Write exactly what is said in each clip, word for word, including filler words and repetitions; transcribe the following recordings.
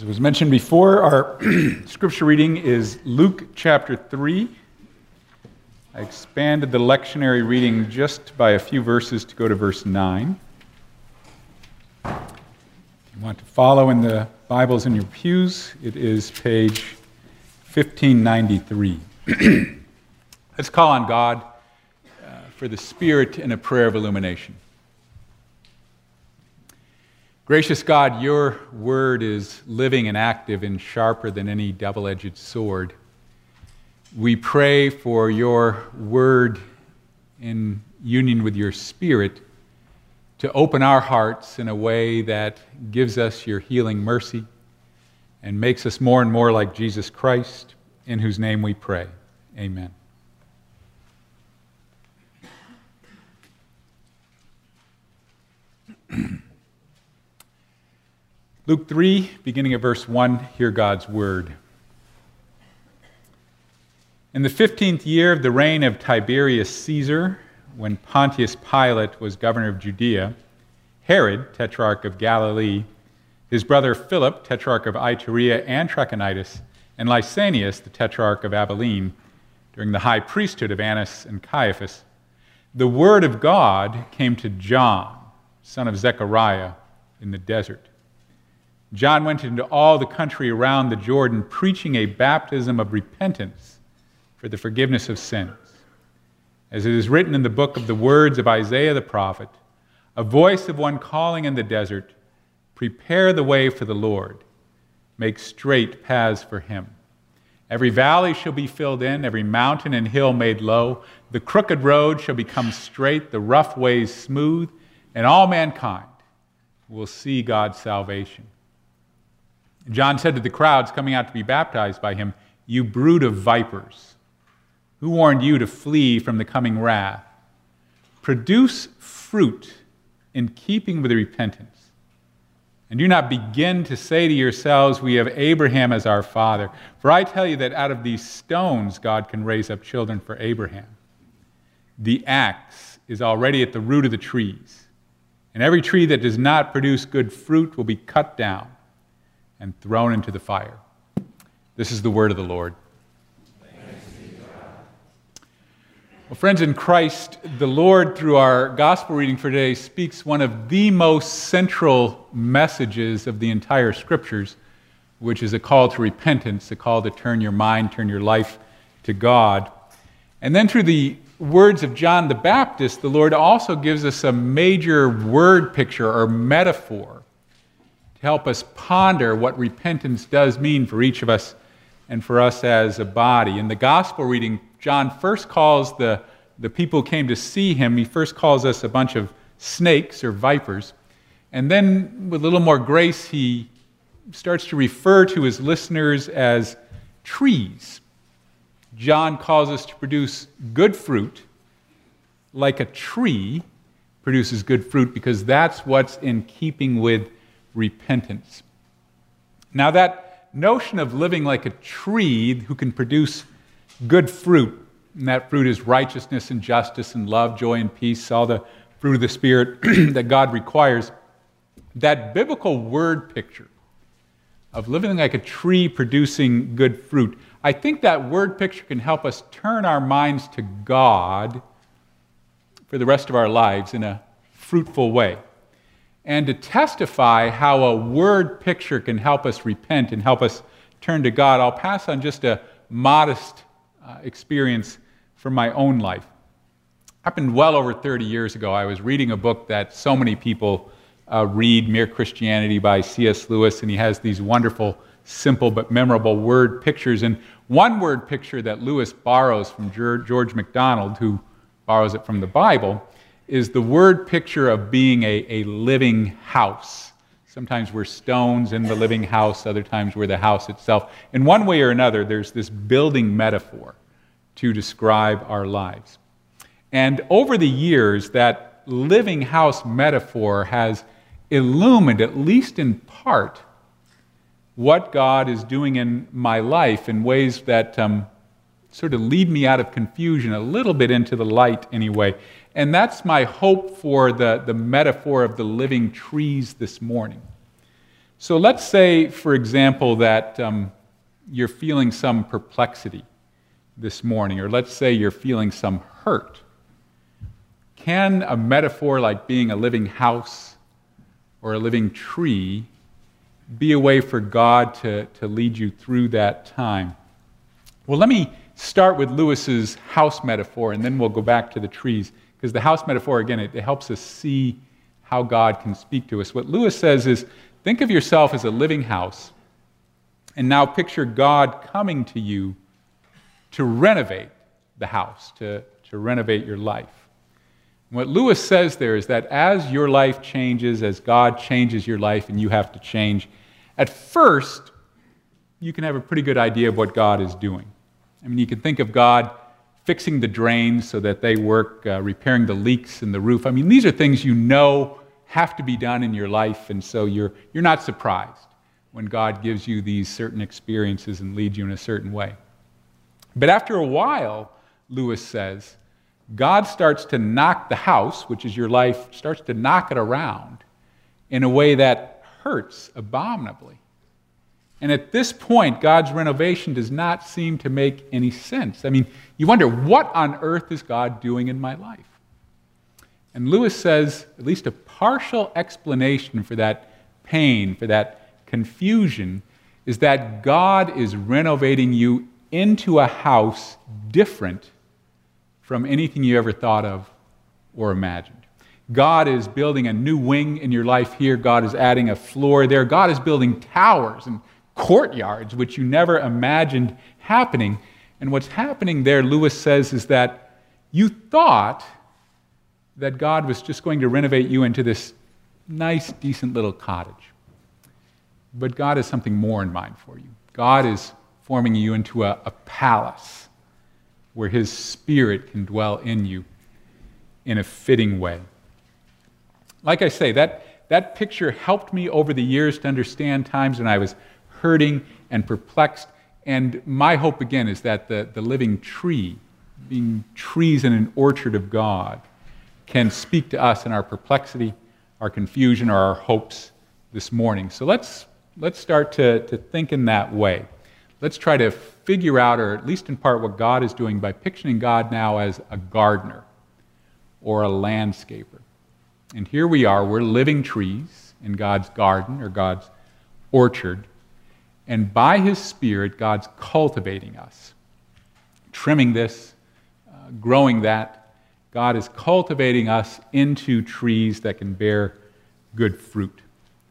As was mentioned before, our scripture reading is Luke chapter three. I expanded the lectionary reading just by a few verses to go to verse nine. If you want to follow in the Bibles in your pews, it is page fifteen ninety-three. Let's call on God uh, for the Spirit in a prayer of illumination. Gracious God, your word is living and active and sharper than any double-edged sword. We pray for your word in union with your Spirit to open our hearts in a way that gives us your healing mercy and makes us more and more like Jesus Christ, in whose name we pray. Amen. Luke three, beginning at verse one, hear God's word. In the fifteenth year of the reign of Tiberius Caesar, when Pontius Pilate was governor of Judea, Herod, tetrarch of Galilee, his brother Philip, tetrarch of Iturea and Trachonitis, and Lysanias, the tetrarch of Abilene, during the high priesthood of Annas and Caiaphas, the word of God came to John, son of Zechariah, in the desert. John went into all the country around the Jordan, preaching a baptism of repentance for the forgiveness of sins. As it is written in the book of the words of Isaiah the prophet, a voice of one calling in the desert, prepare the way for the Lord, make straight paths for him. Every valley shall be filled in, every mountain and hill made low. The crooked road shall become straight, the rough ways smooth, and all mankind will see God's salvation. John said to the crowds coming out to be baptized by him, "You brood of vipers, who warned you to flee from the coming wrath? Produce fruit in keeping with repentance. And do not begin to say to yourselves, 'We have Abraham as our father.' For I tell you that out of these stones God can raise up children for Abraham. The axe is already at the root of the trees, and every tree that does not produce good fruit will be cut down and thrown into the fire." This is the word of the Lord. Thanks be to God. Well, friends in Christ, the Lord, through our gospel reading for today, speaks one of the most central messages of the entire Scriptures, which is a call to repentance, a call to turn your mind, turn your life to God. And then through the words of John the Baptist, the Lord also gives us a major word picture or metaphor to help us ponder what repentance does mean for each of us and for us as a body. In the gospel reading, John first calls the, the people who came to see him, he first calls us a bunch of snakes or vipers. And then with a little more grace, he starts to refer to his listeners as trees. John calls us to produce good fruit like a tree produces good fruit, because that's what's in keeping with repentance. Now, that notion of living like a tree who can produce good fruit, and that fruit is righteousness and justice and love, joy and peace, all the fruit of the Spirit that God requires, that biblical word picture of living like a tree producing good fruit, I think that word picture can help us turn our minds to God for the rest of our lives in a fruitful way. And to testify how a word picture can help us repent and help us turn to God, I'll pass on just a modest uh, experience from my own life. Happened well over thirty years ago. I was reading a book that so many people uh, read, Mere Christianity by C S Lewis, and he has these wonderful, simple but memorable word pictures. And one word picture that Lewis borrows from George MacDonald, who borrows it from the Bible, is the word picture of being a, a living house. Sometimes we're stones in the living house, other times we're the house itself. In one way or another, there's this building metaphor to describe our lives. And over the years, that living house metaphor has illumined, at least in part, what God is doing in my life in ways that um, sort of lead me out of confusion, a little bit into the light anyway. And that's my hope for the, the metaphor of the living trees this morning. So let's say, for example, that um, you're feeling some perplexity this morning, or let's say you're feeling some hurt. Can a metaphor like being a living house or a living tree be a way for God to, to lead you through that time? Well, let me start with Lewis's house metaphor, and then we'll go back to the trees, because the house metaphor, again, it, it helps us see how God can speak to us. What Lewis says is, think of yourself as a living house, and now picture God coming to you to renovate the house, to, to renovate your life. And what Lewis says there is that as your life changes, as God changes your life and you have to change, at first, you can have a pretty good idea of what God is doing. I mean, you can think of God fixing the drains so that they work, uh, repairing the leaks in the roof. I mean, these are things you know have to be done in your life, and so you're, you're not surprised when God gives you these certain experiences and leads you in a certain way. But after a while, Lewis says, God starts to knock the house, which is your life, starts to knock it around in a way that hurts abominably. And at this point, God's renovation does not seem to make any sense. I mean, you wonder, what on earth is God doing in my life? And Lewis says at least a partial explanation for that pain, for that confusion, is that God is renovating you into a house different from anything you ever thought of or imagined. God is building a new wing in your life here. God is adding a floor there. God is building towers and courtyards, which you never imagined happening. And what's happening there, Lewis says, is that you thought that God was just going to renovate you into this nice, decent little cottage. But God has something more in mind for you. God is forming you into a, a palace where His Spirit can dwell in you in a fitting way. Like I say, that, that picture helped me over the years to understand times when I was hurting and perplexed. And my hope, again, is that the, the living tree, being trees in an orchard of God, can speak to us in our perplexity, our confusion, or our hopes this morning. So let's, let's start to, to think in that way. Let's try to figure out, or at least in part, what God is doing by picturing God now as a gardener or a landscaper. And here we are, we're living trees in God's garden or God's orchard. And by His Spirit, God's cultivating us, trimming this, uh, growing that. God is cultivating us into trees that can bear good fruit.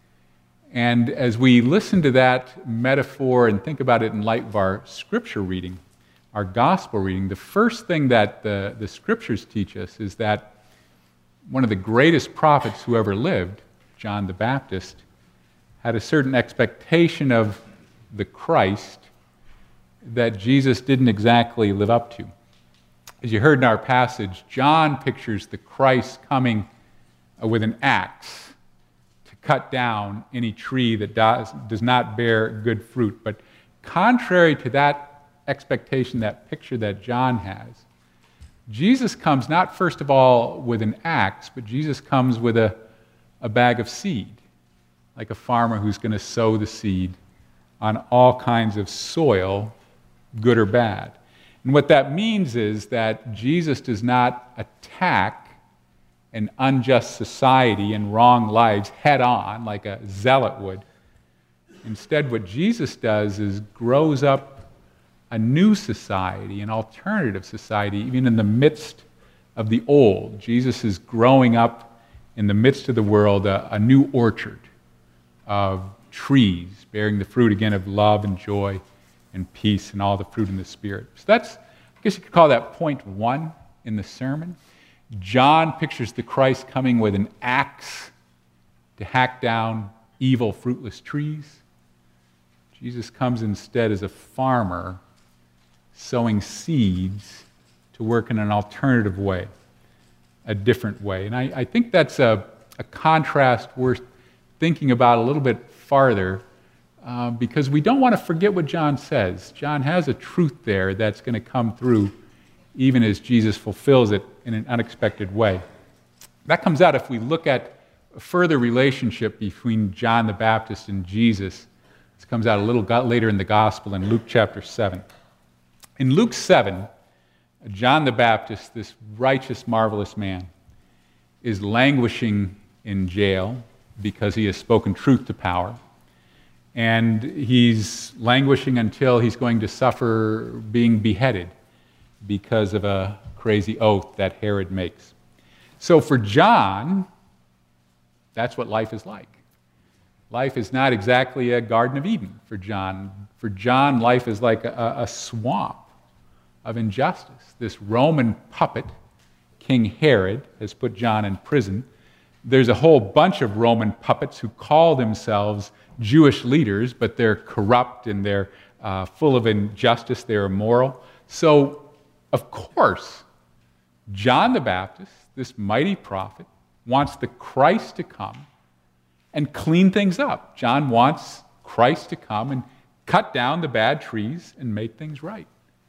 And as we listen to that metaphor and think about it in light of our scripture reading, our gospel reading, the first thing that the, the scriptures teach us is that one of the greatest prophets who ever lived, John the Baptist, had a certain expectation of the Christ that Jesus didn't exactly live up to. As you heard in our passage, John pictures the Christ coming with an axe to cut down any tree that does, does not bear good fruit. But contrary to that expectation, that picture that John has, Jesus comes not first of all with an axe, but Jesus comes with a, a bag of seed, like a farmer who's going to sow the seed on all kinds of soil, good or bad. And what that means is that Jesus does not attack an unjust society and wrong lives head on like a zealot would. Instead, what Jesus does is grows up a new society, an alternative society, even in the midst of the old. Jesus is growing up in the midst of the world a, a new orchard of trees bearing the fruit again of love and joy and peace and all the fruit in the Spirit. So that's, I guess you could call that point one in the sermon. John pictures the Christ coming with an axe to hack down evil, fruitless trees. Jesus comes instead as a farmer sowing seeds to work in an alternative way, a different way. And I, I think that's a, a contrast worth thinking about a little bit farther, uh, because we don't want to forget what John says. John has a truth there that's going to come through even as Jesus fulfills it in an unexpected way. That comes out if we look at a further relationship between John the Baptist and Jesus. This comes out a little later in the Gospel in Luke chapter seven. In Luke seven, John the Baptist, this righteous, marvelous man, is languishing in jail because he has spoken truth to power. And he's languishing until he's going to suffer being beheaded because of a crazy oath that Herod makes. So for John, that's what life is like. Life is not exactly a Garden of Eden for John. For John, life is like a, a swamp of injustice. This Roman puppet, King Herod, has put John in prison. There's a whole bunch of Roman puppets who call themselves Jewish leaders, but they're corrupt and they're uh, full of injustice, they're immoral. So, of course, John the Baptist, this mighty prophet, wants the Christ to come and clean things up. John wants Christ to come and cut down the bad trees and make things right.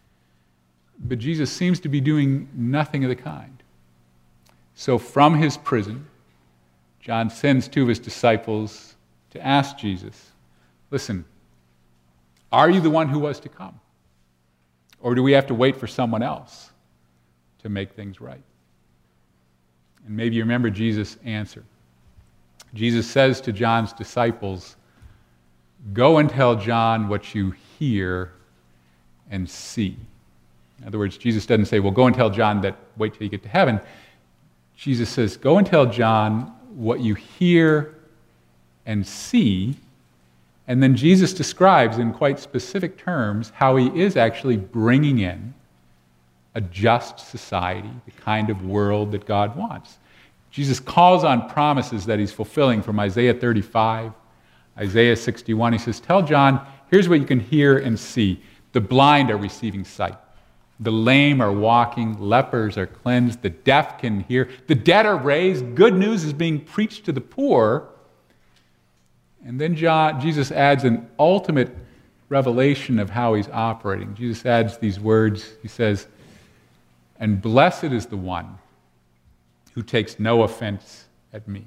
But Jesus seems to be doing nothing of the kind. So from his prison, John sends two of his disciples to ask Jesus, listen, are you the one who was to come? Or do we have to wait for someone else to make things right? And maybe you remember Jesus' answer. Jesus says to John's disciples, go and tell John what you hear and see. In other words, Jesus doesn't say, well, go and tell John that wait till you get to heaven. Jesus says, go and tell John what you hear and see. And then Jesus describes in quite specific terms how he is actually bringing in a just society, the kind of world that God wants. Jesus calls on promises that he's fulfilling from Isaiah thirty-five, Isaiah sixty-one. He says, tell John, here's what you can hear and see. The blind are receiving sight. The lame are walking, lepers are cleansed, the deaf can hear, the dead are raised, good news is being preached to the poor. And then John, Jesus adds an ultimate revelation of how he's operating. Jesus adds these words, he says, and blessed is the one who takes no offense at me.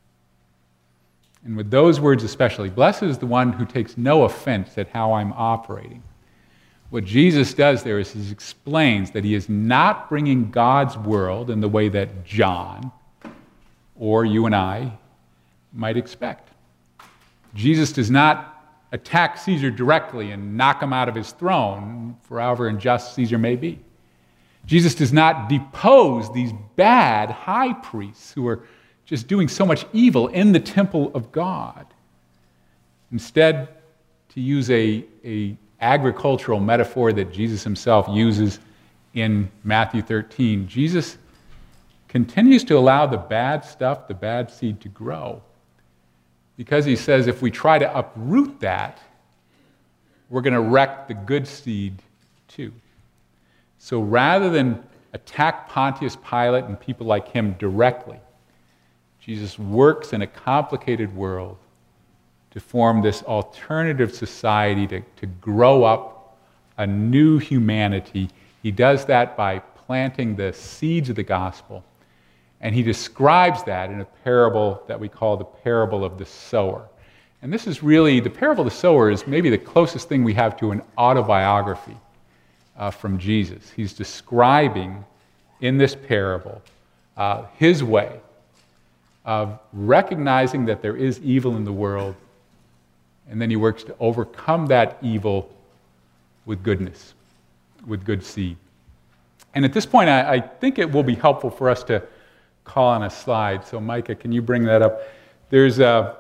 And with those words especially, blessed is the one who takes no offense at how I'm operating. What Jesus does there is he explains that he is not bringing God's world in the way that John or you and I might expect. Jesus does not attack Caesar directly and knock him out of his throne, for however unjust Caesar may be. Jesus does not depose these bad high priests who are just doing so much evil in the temple of God. Instead, to use a, a agricultural metaphor that Jesus himself uses in Matthew thirteen, Jesus continues to allow the bad stuff, the bad seed to grow. Because he says if we try to uproot that, we're going to wreck the good seed too. So rather than attack Pontius Pilate and people like him directly, Jesus works in a complicated world to form this alternative society, to, to grow up a new humanity. He does that by planting the seeds of the gospel. And he describes that in a parable that we call the parable of the sower. And this is really, the parable of the sower is maybe the closest thing we have to an autobiography uh, from Jesus. He's describing in this parable uh, his way of recognizing that there is evil in the world, and then he works to overcome that evil with goodness, with good seed. And at this point, I, I think it will be helpful for us to call on a slide. So Micah, can you bring that up? There's an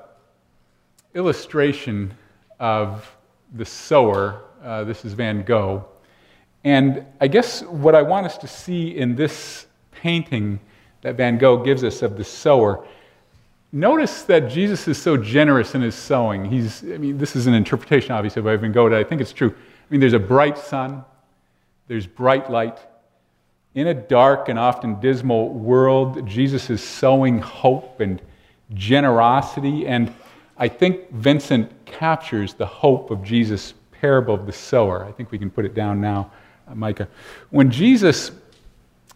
illustration of the sower. Uh, this is Van Gogh. And I guess what I want us to see in this painting that Van Gogh gives us of the sower, notice that Jesus is so generous in his sowing. He's, I mean, this is an interpretation, obviously, by Van Gogh, but I think it's true. I mean, there's a bright sun, there's bright light. In a dark and often dismal world, Jesus is sowing hope and generosity, and I think Vincent captures the hope of Jesus' parable of the sower. I think we can put it down now, uh, Micah. When Jesus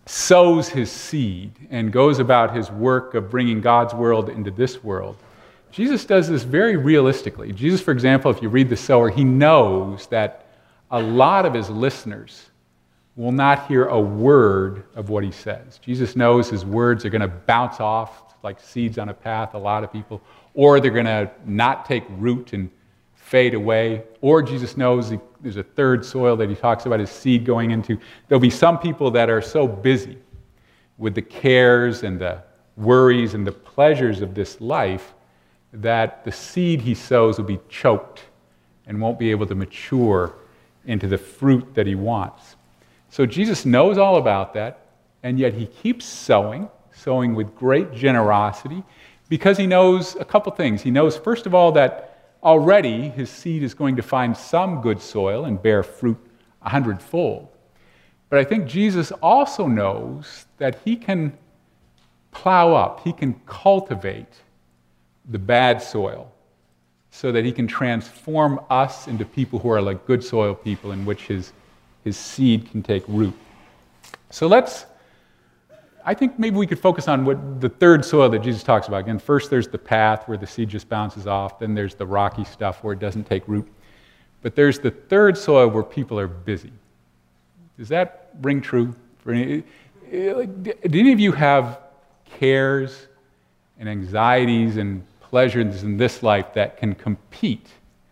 sows his seed and goes about his work of bringing God's world into this world, Jesus does this very realistically. Jesus, for example, if you read the sower, he knows that a lot of his listeners will not hear a word of what he says. Jesus knows his words are going to bounce off like seeds on a path, a lot of people, or they're going to not take root and fade away, or Jesus knows he, there's a third soil that he talks about his seed going into. There'll be some people that are so busy with the cares and the worries and the pleasures of this life that the seed he sows will be choked and won't be able to mature into the fruit that he wants. So Jesus knows all about that, and yet he keeps sowing, sowing with great generosity, because he knows a couple things. He knows, first of all, that already his seed is going to find some good soil and bear fruit a hundredfold. But I think Jesus also knows that he can plow up, he can cultivate the bad soil so that he can transform us into people who are like good soil people in which his, his seed can take root. So let's, I think maybe we could focus on what the third soil that Jesus talks about. Again, first there's the path where the seed just bounces off, then there's the rocky stuff where it doesn't take root. But there's the third soil where people are busy. Does that ring true? For any, do any of you have cares and anxieties and pleasures in this life that can compete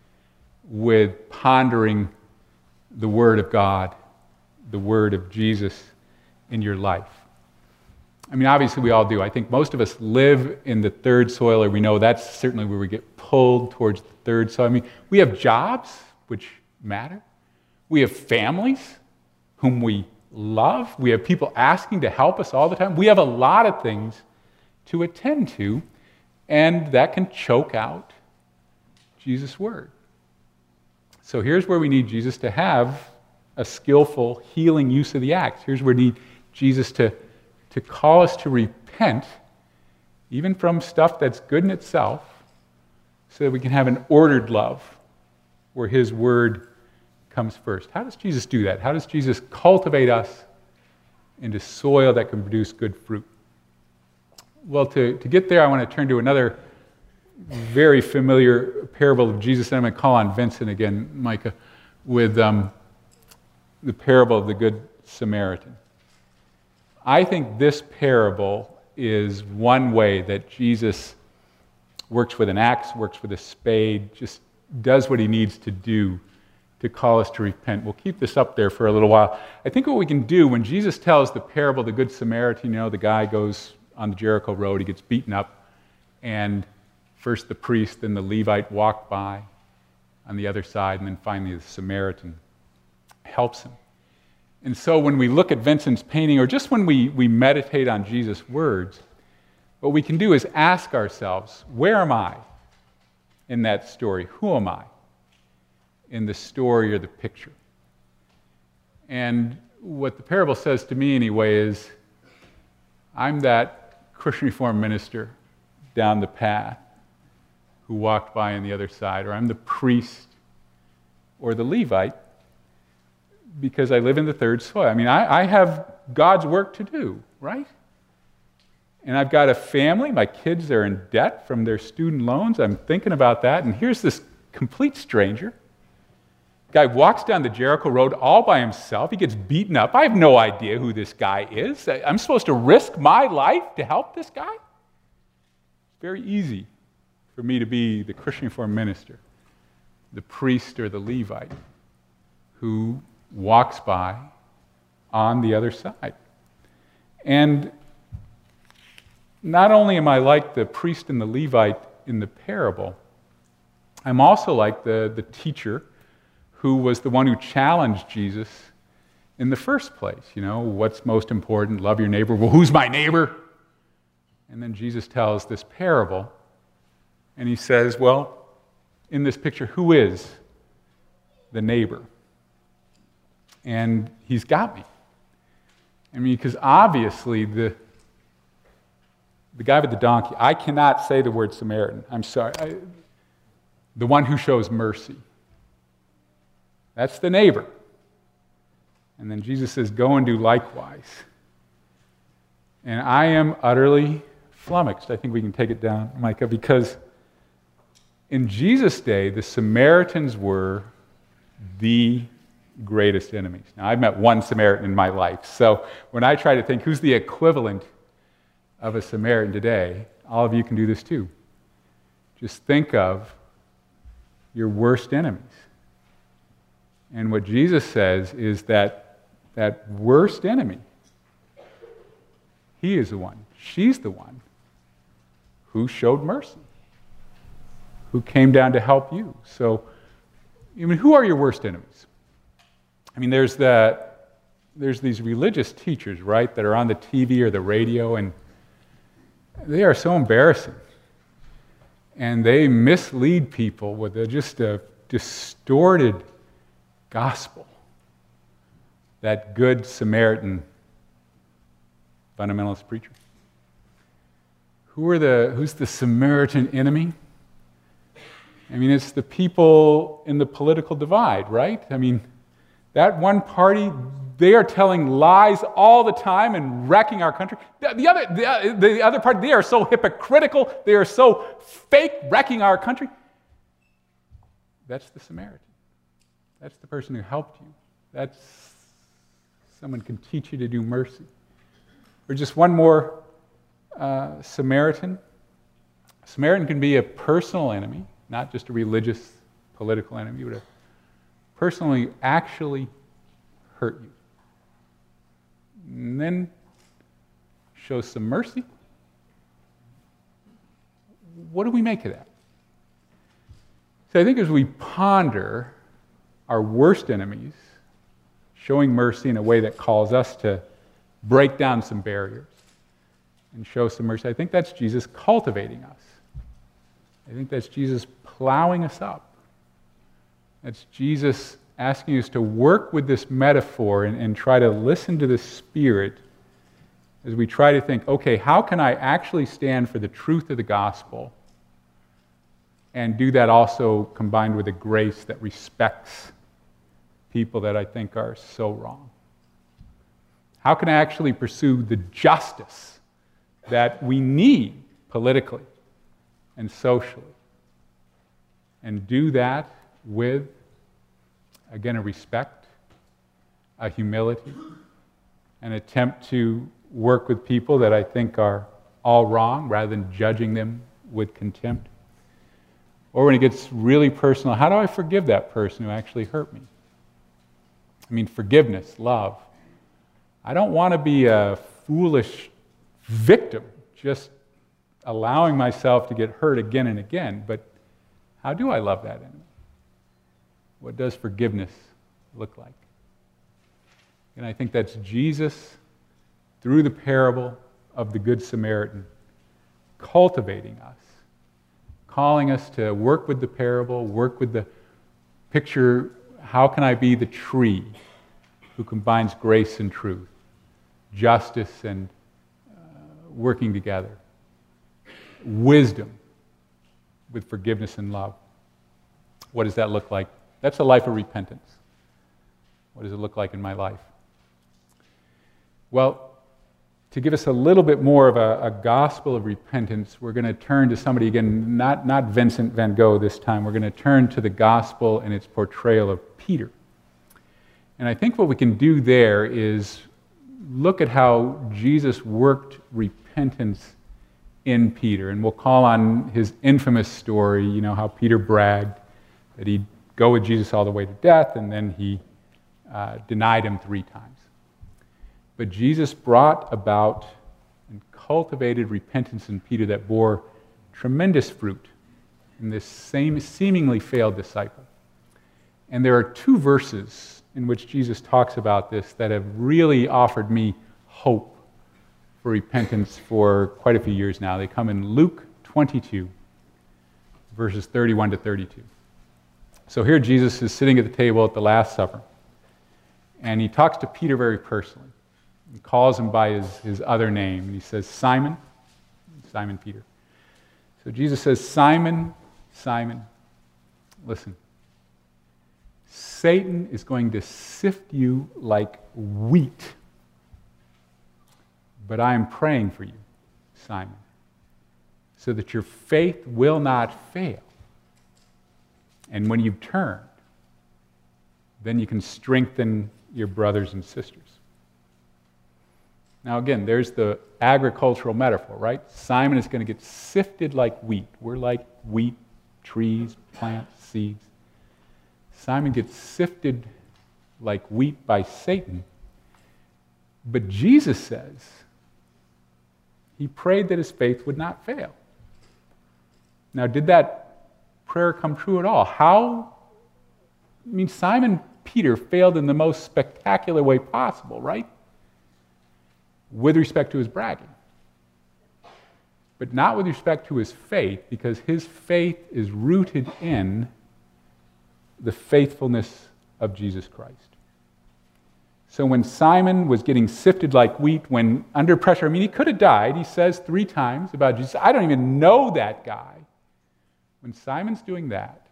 with pondering the Word of God, the Word of Jesus in your life? I mean, obviously we all do. I think most of us live in the third soil, or we know that's certainly where we get pulled towards the third soil. I mean, we have jobs, which matter. We have families whom we love. We have people asking to help us all the time. We have a lot of things to attend to, and that can choke out Jesus' word. So here's where we need Jesus to have a skillful healing use of the axe. Here's where we need Jesus to to call us to repent, even from stuff that's good in itself, so that we can have an ordered love where his word comes first. How does Jesus do that? How does Jesus cultivate us into soil that can produce good fruit? Well, to, to get there, I want to turn to another very familiar parable of Jesus, and I'm going to call on Vincent again, Micah, with um, the parable of the Good Samaritan. I think this parable is one way that Jesus works with an axe, works with a spade, just does what he needs to do to call us to repent. We'll keep this up there for a little while. I think what we can do when Jesus tells the parable of the Good Samaritan, you know, the guy goes on the Jericho road, he gets beaten up, and first the priest, then the Levite walk by on the other side, and then finally the Samaritan helps him. And so when we look at Vincent's painting, or just when we, we meditate on Jesus' words, what we can do is ask ourselves, where am I in that story? Who am I in the story or the picture? And what the parable says to me anyway is, I'm that Christian Reformed minister down the path who walked by on the other side, or I'm the priest or the Levite, because I live in the third soil. I mean, I, I have God's work to do, right? And I've got a family. My kids are in debt from their student loans. I'm thinking about that. And here's this complete stranger. Guy walks down the Jericho road all by himself. He gets beaten up. I have no idea who this guy is. I'm supposed to risk my life to help this guy? It's very easy for me to be the Christian Reformed minister, the priest or the Levite, who walks by on the other side. And not only am I like the priest and the Levite in the parable, I'm also like the, the teacher who was the one who challenged Jesus in the first place. You know, what's most important? Love your neighbor. Well, who's my neighbor? And then Jesus tells this parable, and he says, well, in this picture, who is the neighbor? And he's got me. I mean, because obviously the, the guy with the donkey, I cannot say the word Samaritan. I'm sorry. I, the one who shows mercy. That's the neighbor. And then Jesus says, go and do likewise. And I am utterly flummoxed. I think we can take it down, Micah, because in Jesus' day, the Samaritans were the greatest enemies. Now, I've met one Samaritan in my life, so when I try to think who's the equivalent of a Samaritan today, all of you can do this too. Just think of your worst enemies. And what Jesus says is that that worst enemy, he is the one, she's the one who showed mercy, who came down to help you. So, I mean, who are your worst enemies? I mean, there's the, there's these religious teachers, right, that are on the T V or the radio, and they are so embarrassing. And they mislead people with a, just a distorted gospel. That good Samaritan fundamentalist preacher. Who are the, who's the Samaritan enemy? I mean, it's the people in the political divide, right? I mean, that one party, they are telling lies all the time and wrecking our country. The, the other, the, the other party, they are so hypocritical, they are so fake, wrecking our country. That's the Samaritan. That's the person who helped you. That's someone who can teach you to do mercy. Or just one more uh, Samaritan. A Samaritan can be a personal enemy, not just a religious, political enemy, but a personally actually hurt you. And then show some mercy. What do we make of that? So I think as we ponder our worst enemies, showing mercy in a way that calls us to break down some barriers and show some mercy, I think that's Jesus cultivating us. I think that's Jesus plowing us up. That's Jesus asking us to work with this metaphor and, and try to listen to the Spirit as we try to think, okay, how can I actually stand for the truth of the gospel and do that also combined with a grace that respects people that I think are so wrong? How can I actually pursue the justice that we need politically and socially, and do that with, again, a respect, a humility, an attempt to work with people that I think are all wrong rather than judging them with contempt? Or when it gets really personal, how do I forgive that person who actually hurt me? I mean, forgiveness, love. I don't want to be a foolish victim, just allowing myself to get hurt again and again, but how do I love that enemy? What does forgiveness look like? And I think that's Jesus, through the parable of the Good Samaritan, cultivating us, calling us to work with the parable, work with the picture, how can I be the tree who combines grace and truth, justice and uh, working together, wisdom with forgiveness and love. What does that look like? That's a life of repentance. What does it look like in my life? Well, to give us a little bit more of a, a gospel of repentance, we're going to turn to somebody, again, not, not Vincent van Gogh this time. We're going to turn to the gospel and its portrayal of Peter. And I think what we can do there is look at how Jesus worked repentance in Peter. And we'll call on his infamous story, you know, how Peter bragged that he'd go with Jesus all the way to death, and then he uh, denied him three times. But Jesus brought about and cultivated repentance in Peter that bore tremendous fruit in this same seemingly failed disciple. And there are two verses in which Jesus talks about this that have really offered me hope for repentance for quite a few years now. They come in Luke twenty-two, verses thirty-one to thirty-two. So here Jesus is sitting at the table at the Last Supper, and he talks to Peter very personally. He calls him by his, his other name, and he says, Simon, Simon Peter. So Jesus says, Simon, Simon, listen, Satan is going to sift you like wheat. But I am praying for you, Simon, so that your faith will not fail. And when you've turned, then you can strengthen your brothers and sisters. Now again, there's the agricultural metaphor, right? Simon is going to get sifted like wheat. We're like wheat, trees, plants, seeds. Simon gets sifted like wheat by Satan. But Jesus says he prayed that his faith would not fail. Now, did that prayer come true at all? How? I mean, Simon Peter failed in the most spectacular way possible, right? With respect to his bragging. But not with respect to his faith, because his faith is rooted in the faithfulness of Jesus Christ. So when Simon was getting sifted like wheat, when under pressure, I mean, he could have died. He says three times about Jesus, I don't even know that guy. When Simon's doing that,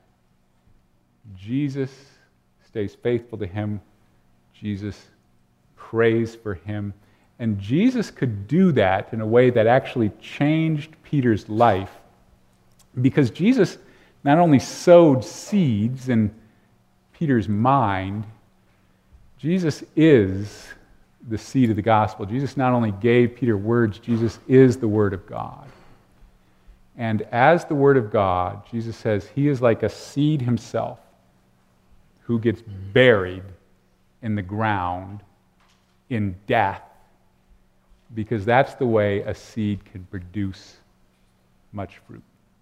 Jesus stays faithful to him. Jesus prays for him. And Jesus could do that in a way that actually changed Peter's life, because Jesus not only sowed seeds in Peter's mind, Jesus is the seed of the gospel. Jesus not only gave Peter words, Jesus is the Word of God. And as the Word of God, Jesus says he is like a seed himself who gets buried in the ground in death, because that's the way a seed can produce much fruit.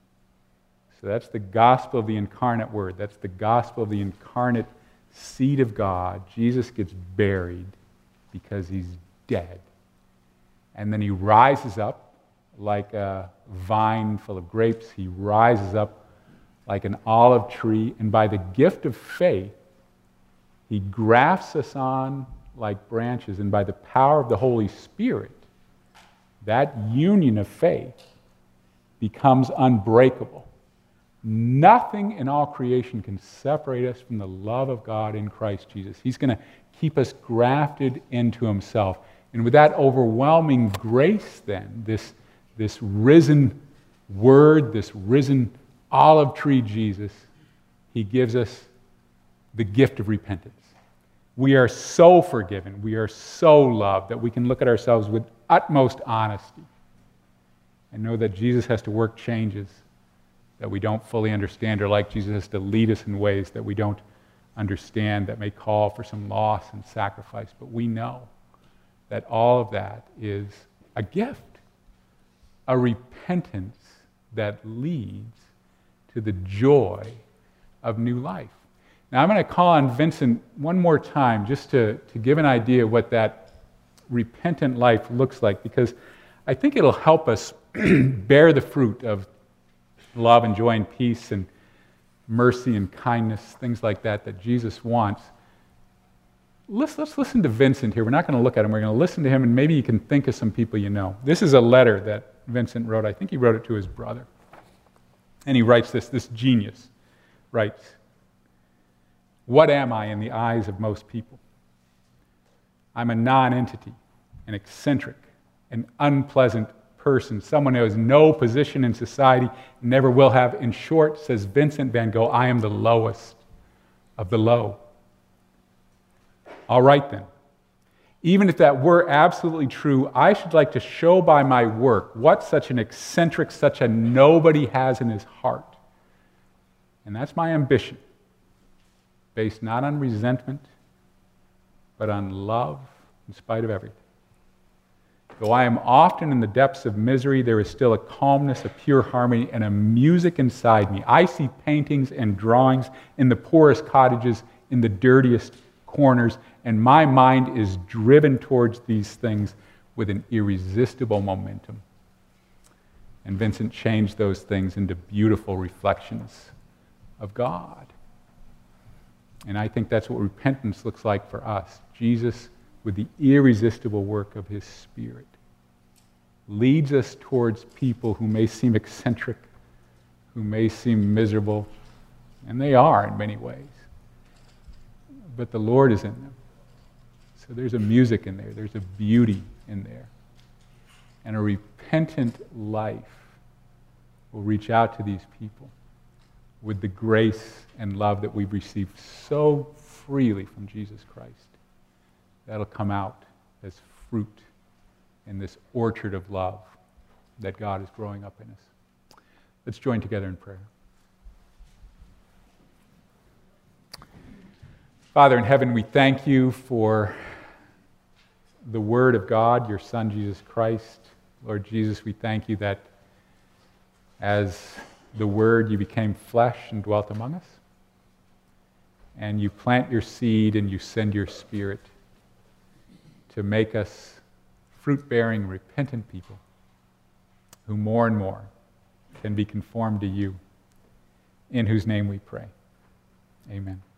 So that's the gospel of the incarnate Word. That's the gospel of the incarnate seed of God. Jesus gets buried because he's dead. And then he rises up like a vine full of grapes. He rises up like an olive tree. And by the gift of faith, he grafts us on like branches. And by the power of the Holy Spirit, that union of faith becomes unbreakable. Nothing in all creation can separate us from the love of God in Christ Jesus. He's going to keep us grafted into himself. And with that overwhelming grace then, this, this risen Word, this risen olive tree Jesus, he gives us the gift of repentance. We are so forgiven, we are so loved that we can look at ourselves with utmost honesty and know that Jesus has to work changes that we don't fully understand, or like Jesus has to lead us in ways that we don't understand, that may call for some loss and sacrifice. But we know that all of that is a gift, a repentance that leads to the joy of new life. Now I'm going to call on Vincent one more time just to, to give an idea of what that repentant life looks like, because I think it'll help us bear the fruit of love and joy and peace and mercy and kindness, things like that, that Jesus wants. Let's, let's listen to Vincent here. We're not going to look at him. We're going to listen to him, and maybe you can think of some people you know. This is a letter that Vincent wrote. I think he wrote it to his brother. And he writes this, this genius writes, "What am I in the eyes of most people? I'm a non-entity, an eccentric, an unpleasant person, someone who has no position in society, never will have. In short," says Vincent van Gogh, "I am the lowest of the low." All right then. Even if that were absolutely true, I should like to show by my work what such an eccentric, such a nobody has in his heart. And that's my ambition, based not on resentment, but on love in spite of everything. Though I am often in the depths of misery, there is still a calmness, a pure harmony, and a music inside me. I see paintings and drawings in the poorest cottages, in the dirtiest corners, and my mind is driven towards these things with an irresistible momentum. And Vincent changed those things into beautiful reflections of God. And I think that's what repentance looks like for us. Jesus, with the irresistible work of his Spirit, leads us towards people who may seem eccentric, who may seem miserable, and they are in many ways. But the Lord is in them. So there's a music in there, there's a beauty in there. and a repentant life will reach out to these people with the grace and love that we've received so freely from Jesus Christ. That'll come out as fruit in this orchard of love that God is growing up in us. Let's join together in prayer. Father in heaven, we thank you for the Word of God, your Son, Jesus Christ. Lord Jesus, we thank you that as the Word, you became flesh and dwelt among us. And you plant your seed and you send your Spirit to make us fruit-bearing, repentant people who more and more can be conformed to you, in whose name we pray. Amen.